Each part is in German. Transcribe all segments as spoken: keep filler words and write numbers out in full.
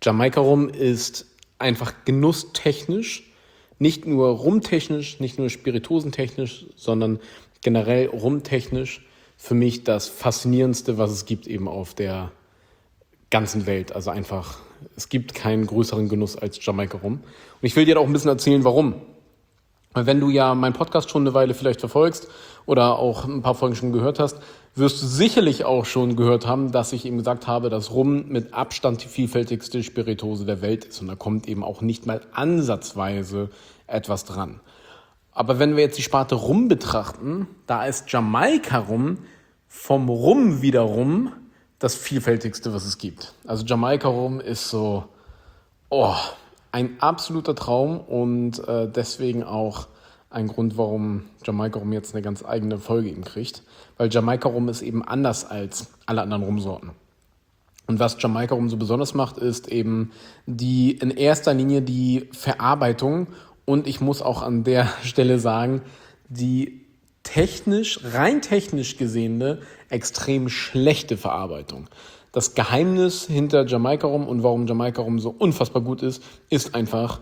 Jamaika-Rum ist einfach genusstechnisch, nicht nur rumtechnisch, nicht nur spirituosentechnisch, sondern generell rumtechnisch für mich das Faszinierendste, was es gibt eben auf der ganzen Welt. Also einfach, es gibt keinen größeren Genuss als Jamaika-Rum. Und ich will dir auch ein bisschen erzählen, warum. Weil wenn du ja meinen Podcast schon eine Weile vielleicht verfolgst oder auch ein paar Folgen schon gehört hast, wirst du sicherlich auch schon gehört haben, dass ich eben gesagt habe, dass Rum mit Abstand die vielfältigste Spirituose der Welt ist. Und da kommt eben auch nicht mal ansatzweise etwas dran. Aber wenn wir jetzt die Sparte Rum betrachten, da ist Jamaika-Rum vom Rum wiederum das vielfältigste, was es gibt. Also Jamaika-Rum ist so, oh, ein absoluter Traum und äh, deswegen auch ein Grund, warum Jamaika-Rum jetzt eine ganz eigene Folge eben kriegt. Weil Jamaika-Rum ist eben anders als alle anderen Rumsorten. Und was Jamaika-Rum so besonders macht, ist eben die in erster Linie die Verarbeitung. Und ich muss auch an der Stelle sagen, die technisch, rein technisch gesehene, extrem schlechte Verarbeitung. Das Geheimnis hinter Jamaika-Rum und warum Jamaika-Rum so unfassbar gut ist, ist einfach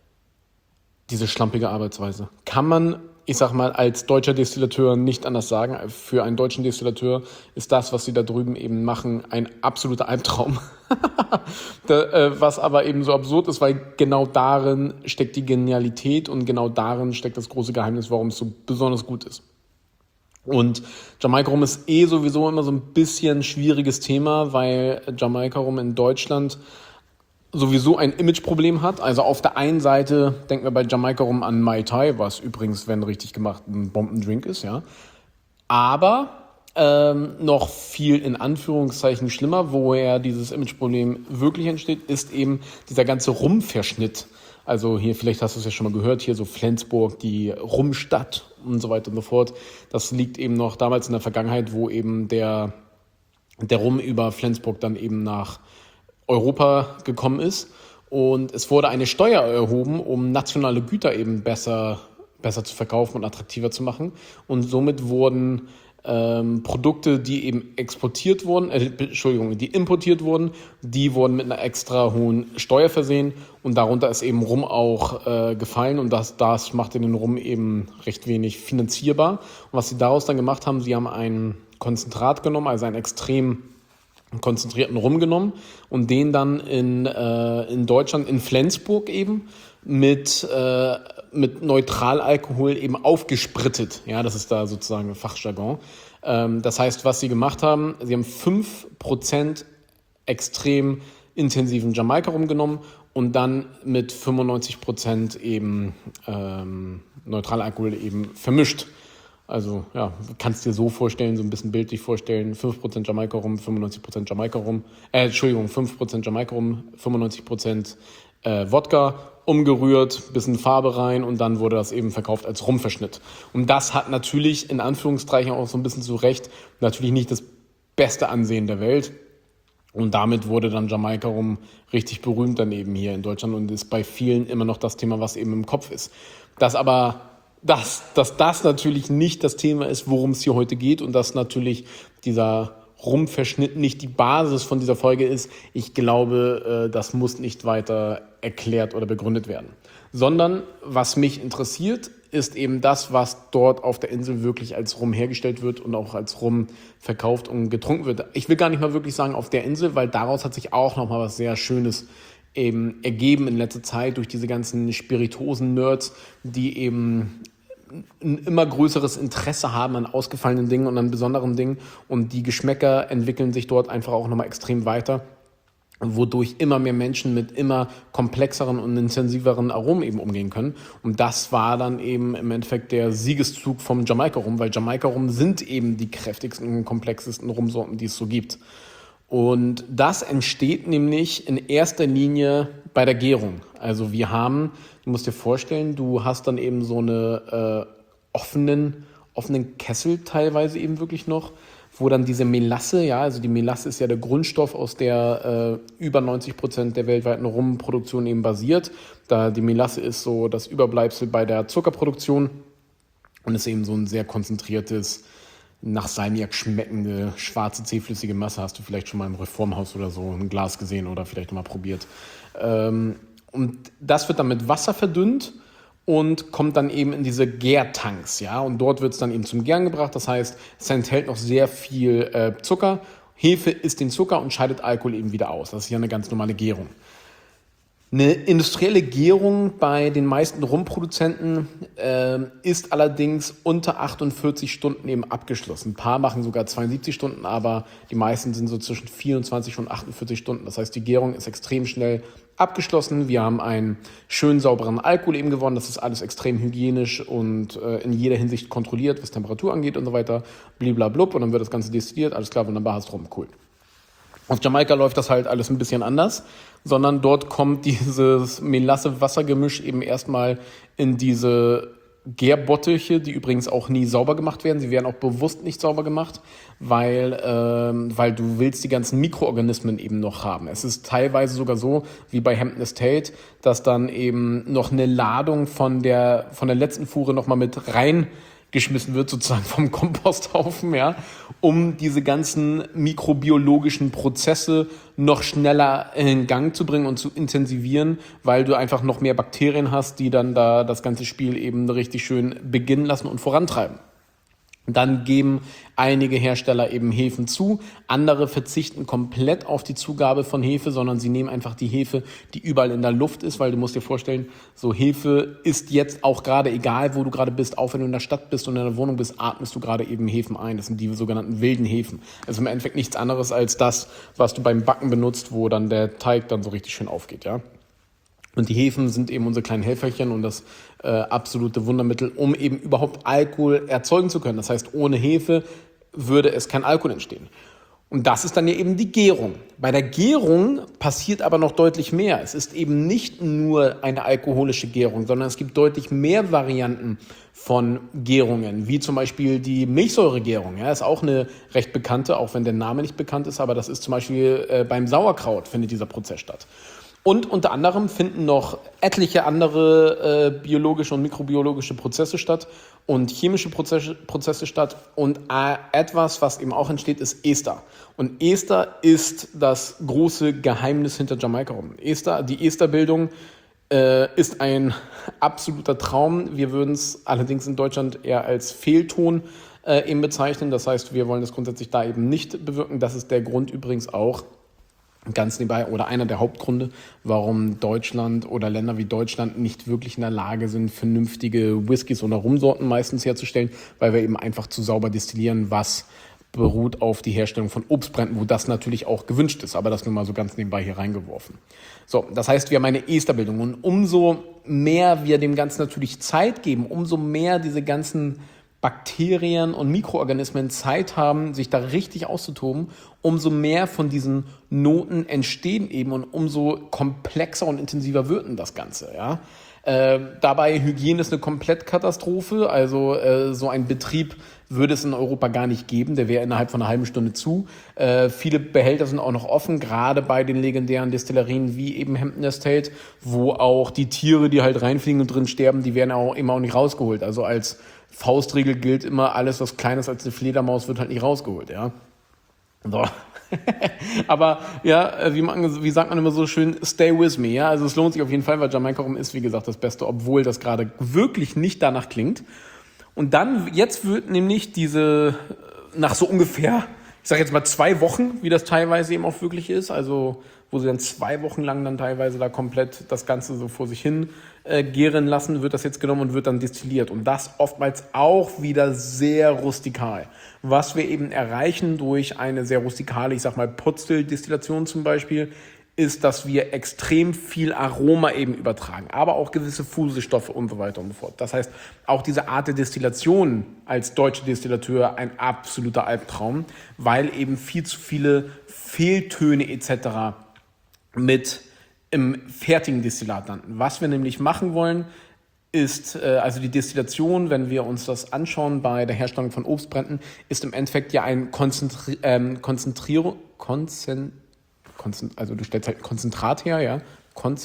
diese schlampige Arbeitsweise. Kann man, ich sag mal, als deutscher Destillateur nicht anders sagen. Für einen deutschen Destillateur ist das, was sie da drüben eben machen, ein absoluter Albtraum. da, äh, was aber eben so absurd ist, weil genau darin steckt die Genialität und genau darin steckt das große Geheimnis, warum es so besonders gut ist. Und Jamaika-Rum ist eh sowieso immer so ein bisschen schwieriges Thema, weil Jamaika-Rum in Deutschland sowieso ein Imageproblem hat. Also auf der einen Seite denken wir bei Jamaika-Rum an Mai Tai, was übrigens, wenn richtig gemacht, ein Bombendrink ist, ja. Aber ähm, noch viel in Anführungszeichen schlimmer, woher dieses Imageproblem wirklich entsteht, ist eben dieser ganze Rumverschnitt. Also hier, vielleicht hast du es ja schon mal gehört, hier so Flensburg, die Rumstadt und so weiter und so fort. Das liegt eben noch damals in der Vergangenheit, wo eben der, der Rum über Flensburg dann eben nach Europa gekommen ist. Und es wurde eine Steuer erhoben, um nationale Güter eben besser, besser zu verkaufen und attraktiver zu machen. Und somit wurden ähm, Produkte, die eben exportiert wurden, äh, Entschuldigung, die importiert wurden, die wurden mit einer extra hohen Steuer versehen und darunter ist eben Rum auch äh, gefallen und das, das machte den Rum eben recht wenig finanzierbar. Und was sie daraus dann gemacht haben, sie haben ein Konzentrat genommen, also einen extrem konzentrierten Rum genommen und den dann in, äh, in Deutschland, in Flensburg eben, mit, äh, mit Neutralalkohol eben aufgesprittet. Ja, das ist da sozusagen ein Fachjargon. Ähm, das heißt, was sie gemacht haben, sie haben fünf Prozent extrem intensiven Jamaika-Rum genommen und dann mit fünfundneunzig Prozent eben ähm, Neutralalkohol eben vermischt. Also ja, kannst dir so vorstellen, so ein bisschen bildlich vorstellen, fünf Prozent Jamaika-Rum, fünfundneunzig Prozent Jamaika-Rum, äh, Entschuldigung, fünf Prozent Jamaika-Rum, fünfundneunzig Prozent äh, Wodka, umgerührt, bisschen Farbe rein und dann wurde das eben verkauft als Rumverschnitt. Und das hat natürlich in Anführungszeichen auch so ein bisschen zu Recht natürlich nicht das beste Ansehen der Welt. Und damit wurde dann Jamaika-Rum richtig berühmt dann eben hier in Deutschland und ist bei vielen immer noch das Thema, was eben im Kopf ist. Das aber Dass, dass das natürlich nicht das Thema ist, worum es hier heute geht und dass natürlich dieser Rumverschnitt nicht die Basis von dieser Folge ist. Ich glaube, das muss nicht weiter erklärt oder begründet werden. Sondern was mich interessiert, ist eben das, was dort auf der Insel wirklich als Rum hergestellt wird und auch als Rum verkauft und getrunken wird. Ich will gar nicht mal wirklich sagen auf der Insel, weil daraus hat sich auch nochmal was sehr Schönes eben ergeben in letzter Zeit durch diese ganzen Spiritosen-Nerds, die eben ein immer größeres Interesse haben an ausgefallenen Dingen und an besonderen Dingen und die Geschmäcker entwickeln sich dort einfach auch nochmal extrem weiter, wodurch immer mehr Menschen mit immer komplexeren und intensiveren Aromen eben umgehen können. Und das war dann eben im Endeffekt der Siegeszug vom Jamaika-Rum, weil Jamaika-Rum sind eben die kräftigsten und komplexesten Rumsorten, die es so gibt. Und das entsteht nämlich in erster Linie bei der Gärung. Also wir haben, du musst dir vorstellen, du hast dann eben so eine äh, offenen, offenen Kessel teilweise eben wirklich noch, wo dann diese Melasse, ja, also die Melasse ist ja der Grundstoff, aus der äh, über neunzig Prozent der weltweiten Rumproduktion eben basiert. Da die Melasse ist so das Überbleibsel bei der Zuckerproduktion und ist eben so ein sehr konzentriertes, nach Salmiak schmeckende schwarze zähflüssige Masse. Hast du vielleicht schon mal im Reformhaus oder so ein Glas gesehen oder vielleicht mal probiert. Ähm, und das wird dann mit Wasser verdünnt und kommt dann eben in diese Gärtanks, ja, und dort wird es dann eben zum Gären gebracht. Das heißt, es enthält noch sehr viel äh, Zucker. Hefe isst den Zucker und scheidet Alkohol eben wieder aus. Das ist ja eine ganz normale Gärung. Eine industrielle Gärung bei den meisten Rumproduzenten äh, ist allerdings unter achtundvierzig Stunden eben abgeschlossen. Ein paar machen sogar zweiundsiebzig Stunden, aber die meisten sind so zwischen vierundzwanzig und achtundvierzig Stunden. Das heißt, die Gärung ist extrem schnell abgeschlossen. Wir haben einen schön sauberen Alkohol eben gewonnen. Das ist alles extrem hygienisch und äh, in jeder Hinsicht kontrolliert, was Temperatur angeht und so weiter. Bliblablub, und dann wird das Ganze destilliert. Alles klar, wunderbar, hast rum, cool. Auf Jamaika läuft das halt alles ein bisschen anders, sondern dort kommt dieses Melasse-Wasser-Gemisch eben erstmal in diese Gärbottiche, die übrigens auch nie sauber gemacht werden. Sie werden auch bewusst nicht sauber gemacht, weil, ähm, weil du willst die ganzen Mikroorganismen eben noch haben. Es ist teilweise sogar so, wie bei Hampton Estate, dass dann eben noch eine Ladung von der, von der letzten Fuhre nochmal mit rein geschmissen wird, sozusagen vom Komposthaufen, ja, um diese ganzen mikrobiologischen Prozesse noch schneller in Gang zu bringen und zu intensivieren, weil du einfach noch mehr Bakterien hast, die dann da das ganze Spiel eben richtig schön beginnen lassen und vorantreiben. Dann geben einige Hersteller eben Hefen zu, andere verzichten komplett auf die Zugabe von Hefe, sondern sie nehmen einfach die Hefe, die überall in der Luft ist, weil du musst dir vorstellen, so Hefe ist jetzt auch gerade, egal wo du gerade bist, auch wenn du in der Stadt bist und in der Wohnung bist, atmest du gerade eben Hefen ein. Das sind die sogenannten wilden Hefen. Also im Endeffekt nichts anderes als das, was du beim Backen benutzt, wo dann der Teig dann so richtig schön aufgeht, ja. Und die Hefen sind eben unsere kleinen Helferchen und das äh, absolute Wundermittel, um eben überhaupt Alkohol erzeugen zu können. Das heißt, ohne Hefe würde es kein Alkohol entstehen. Und das ist dann ja eben die Gärung. Bei der Gärung passiert aber noch deutlich mehr. Es ist eben nicht nur eine alkoholische Gärung, sondern es gibt deutlich mehr Varianten von Gärungen, wie zum Beispiel die Milchsäuregärung. Ja, ist auch eine recht bekannte, auch wenn der Name nicht bekannt ist, aber das ist zum Beispiel äh, beim Sauerkraut findet dieser Prozess statt. Und unter anderem finden noch etliche andere äh, biologische und mikrobiologische Prozesse statt und chemische Prozesse, Prozesse statt. Und äh, etwas, was eben auch entsteht, ist Ester. Und Ester ist das große Geheimnis hinter Jamaika rum. Ester, die Esterbildung äh, ist ein absoluter Traum. Wir würden es allerdings in Deutschland eher als Fehlton äh, eben bezeichnen. Das heißt, wir wollen das grundsätzlich da eben nicht bewirken. Das ist der Grund übrigens auch, ganz nebenbei, oder einer der Hauptgründe, warum Deutschland oder Länder wie Deutschland nicht wirklich in der Lage sind, vernünftige Whiskys oder Rumsorten meistens herzustellen, weil wir eben einfach zu sauber destillieren, was beruht auf die Herstellung von Obstbränden, wo das natürlich auch gewünscht ist, aber das nur mal so ganz nebenbei hier reingeworfen. So, das heißt, wir haben eine Esterbildung und umso mehr wir dem Ganzen natürlich Zeit geben, umso mehr diese ganzen Bakterien und Mikroorganismen Zeit haben, sich da richtig auszutoben, umso mehr von diesen Noten entstehen eben und umso komplexer und intensiver wird denn das Ganze, ja. Äh, dabei, Hygiene ist eine Komplettkatastrophe, also äh, so ein Betrieb würde es in Europa gar nicht geben, der wäre innerhalb von einer halben Stunde zu. Äh, viele Behälter sind auch noch offen, gerade bei den legendären Destillerien wie eben Hampton Estate, wo auch die Tiere, die halt reinfliegen und drin sterben, die werden auch immer auch nicht rausgeholt. Also als Faustregel gilt immer, alles, was kleiner ist als eine Fledermaus, wird halt nicht rausgeholt, ja. So. Aber ja, wie, man, wie sagt man immer so schön, stay with me, ja. Also es lohnt sich auf jeden Fall, weil Jamaika Rum ist, wie gesagt, das Beste, obwohl das gerade wirklich nicht danach klingt. Und dann, jetzt wird nämlich diese, nach so ungefähr, ich sage jetzt mal zwei Wochen, wie das teilweise eben auch wirklich ist, also wo sie dann zwei Wochen lang dann teilweise da komplett das Ganze so vor sich hin äh, gären lassen, wird das jetzt genommen und wird dann destilliert. Und das oftmals auch wieder sehr rustikal. Was wir eben erreichen durch eine sehr rustikale, ich sag mal Potstill-Destillation zum Beispiel, ist, dass wir extrem viel Aroma eben übertragen, aber auch gewisse Fusestoffe und so weiter und so fort. Das heißt, auch diese Art der Destillation als deutsche Destillateur ein absoluter Albtraum, weil eben viel zu viele Fehltöne et cetera mit im fertigen Destillat landen. Was wir nämlich machen wollen, ist, äh, also die Destillation, wenn wir uns das anschauen bei der Herstellung von Obstbränden, ist im Endeffekt ja ein Konzentri- ähm, Konzentrierung, Konzen, Konzen, also du stellst halt Konzentrat her, ja,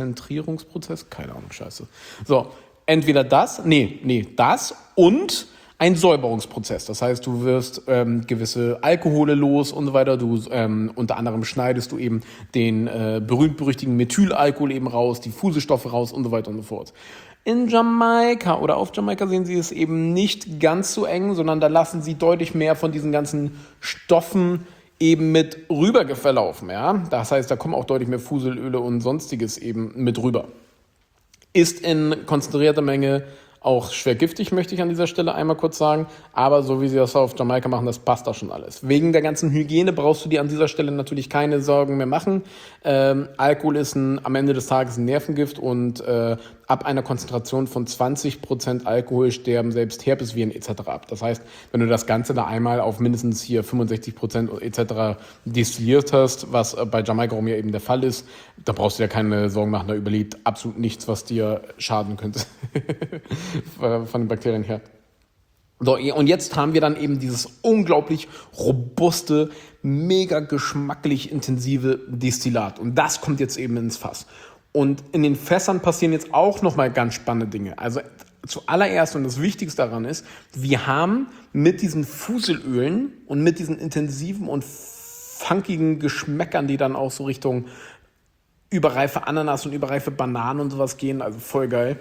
Konzentrierungsprozess, keine Ahnung, scheiße. So, entweder das, nee, nee, das und ein Säuberungsprozess. Das heißt, du wirst ähm, gewisse Alkohole los und so weiter. Du ähm, unter anderem schneidest du eben den äh, berühmt-berüchtigten Methylalkohol eben raus, die Fusestoffe raus und so weiter und so fort. In Jamaika oder auf Jamaika sehen sie es eben nicht ganz so eng, sondern da lassen sie deutlich mehr von diesen ganzen Stoffen eben mit rüber verlaufen. Ja? Das heißt, da kommen auch deutlich mehr Fuselöle und sonstiges eben mit rüber. Ist in konzentrierter Menge auch schwer giftig, möchte ich an dieser Stelle einmal kurz sagen. Aber so wie sie das auf Jamaika machen, das passt da schon alles. Wegen der ganzen Hygiene brauchst du dir an dieser Stelle natürlich keine Sorgen mehr machen. Ähm, Alkohol ist ein, am Ende des Tages ein Nervengift und äh, ab einer Konzentration von zwanzig Prozent Alkohol sterben selbst Herpesviren et cetera ab. Das heißt, wenn du das Ganze da einmal auf mindestens hier fünfundsechzig Prozent et cetera destilliert hast, was bei Jamaika Rum ja eben der Fall ist, da brauchst du dir keine Sorgen machen, da überlebt absolut nichts, was dir schaden könnte von den Bakterien her. So, und jetzt haben wir dann eben dieses unglaublich robuste, mega geschmacklich intensive Destillat. Und das kommt jetzt eben ins Fass. Und in den Fässern passieren jetzt auch nochmal ganz spannende Dinge. Also zuallererst und das Wichtigste daran ist, wir haben mit diesen Fuselölen und mit diesen intensiven und funkigen Geschmäckern, die dann auch so Richtung überreife Ananas und überreife Bananen und sowas gehen, also voll geil.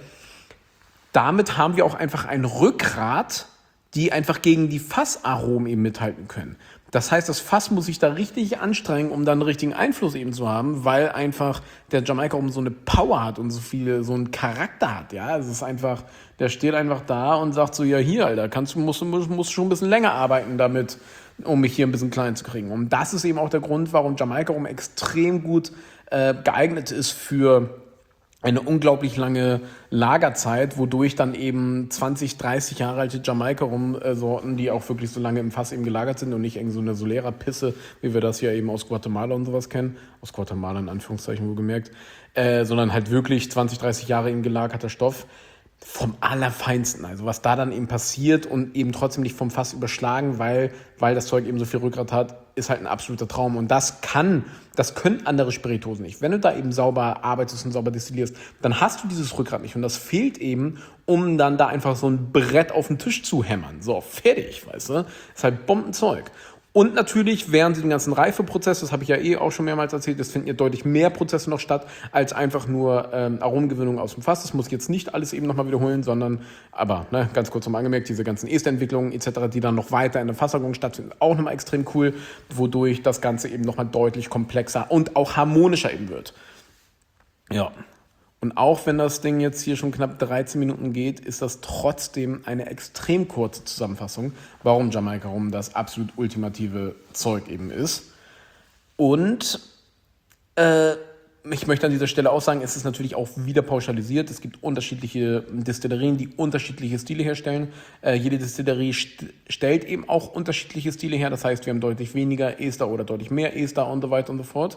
Damit haben wir auch einfach ein Rückgrat, die einfach gegen die Fassaromen eben mithalten können. Das heißt, das Fass muss sich da richtig anstrengen, um dann einen richtigen Einfluss eben zu haben, weil einfach der Jamaika Rum so eine Power hat und so viele, so einen Charakter hat, ja. Es ist einfach, der steht einfach da und sagt so, ja hier, Alter, kannst du, musst du, musst schon ein bisschen länger arbeiten damit, um mich hier ein bisschen klein zu kriegen. Und das ist eben auch der Grund, warum Jamaika Rum extrem gut äh, geeignet ist für eine unglaublich lange Lagerzeit, wodurch dann eben zwanzig, dreißig Jahre alte Jamaika-Rum-Sorten, die auch wirklich so lange im Fass eben gelagert sind und nicht irgendwie so eine Solera-Pisse, wie wir das ja eben aus Guatemala und sowas kennen, aus Guatemala in Anführungszeichen wohlgemerkt, äh, sondern halt wirklich zwanzig, dreißig Jahre eben gelagerter Stoff, vom Allerfeinsten. Also was da dann eben passiert und eben trotzdem nicht vom Fass überschlagen, weil, weil das Zeug eben so viel Rückgrat hat, ist halt ein absoluter Traum. Und das kann, das können andere Spiritosen nicht. Wenn du da eben sauber arbeitest und sauber destillierst, dann hast du dieses Rückgrat nicht. Und das fehlt eben, um dann da einfach so ein Brett auf den Tisch zu hämmern. So, fertig, weißt du? Ist halt Bombenzeug. Und natürlich während diesem ganzen Reifeprozess, das habe ich ja eh auch schon mehrmals erzählt, es finden ja deutlich mehr Prozesse noch statt, als einfach nur ähm, Aromengewinnung aus dem Fass. Das muss ich jetzt nicht alles eben nochmal wiederholen, sondern, aber ne, ganz kurz nochmal angemerkt, diese ganzen Esterentwicklungen et cetera, die dann noch weiter in der Fasslagerung stattfinden, auch nochmal extrem cool, wodurch das Ganze eben nochmal deutlich komplexer und auch harmonischer eben wird. Ja. Und auch wenn das Ding jetzt hier schon knapp dreizehn Minuten geht, ist das trotzdem eine extrem kurze Zusammenfassung, warum Jamaika Rum das absolut ultimative Zeug eben ist. Und äh, ich möchte an dieser Stelle auch sagen, es ist natürlich auch wieder pauschalisiert. Es gibt unterschiedliche Destillerien, die unterschiedliche Stile herstellen. Äh, jede Destillerie st- stellt eben auch unterschiedliche Stile her. Das heißt, wir haben deutlich weniger Ester oder deutlich mehr Ester und so weiter und so fort.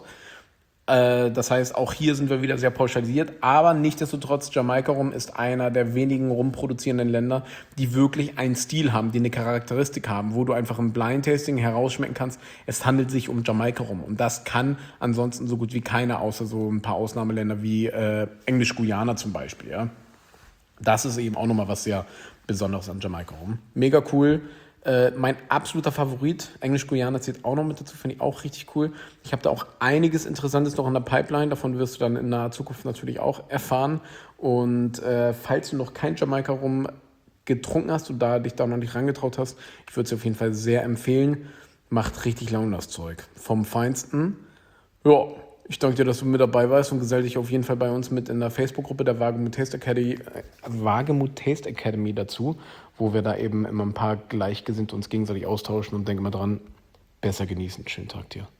Das heißt, auch hier sind wir wieder sehr pauschalisiert, aber nichtsdestotrotz, Jamaika Rum ist einer der wenigen rumproduzierenden Länder, die wirklich einen Stil haben, die eine Charakteristik haben, wo du einfach im Blind-Tasting herausschmecken kannst, es handelt sich um Jamaika Rum. Und das kann ansonsten so gut wie keiner, außer so ein paar Ausnahmeländer wie äh, Englisch-Guyana zum Beispiel. Ja. Das ist eben auch nochmal was sehr Besonderes an Jamaika Rum. Mega cool. Äh, mein absoluter Favorit, Englisch-Guyana, zählt auch noch mit dazu, finde ich auch richtig cool. Ich habe da auch einiges Interessantes noch in der Pipeline, davon wirst du dann in naher Zukunft natürlich auch erfahren. Und äh, falls du noch kein Jamaika Rum getrunken hast und da dich da noch nicht rangetraut hast, ich würde es dir auf jeden Fall sehr empfehlen. Macht richtig Laune das Zeug. Vom Feinsten. Ja, ich danke dir, dass du mit dabei warst und gesell dich auf jeden Fall bei uns mit in der Facebook-Gruppe der Wagemut Taste Academy, äh, Wagemut Taste Academy dazu, wo wir da eben immer ein paar Gleichgesinnte uns gegenseitig austauschen und denke mal dran, besser genießen. Schönen Tag dir.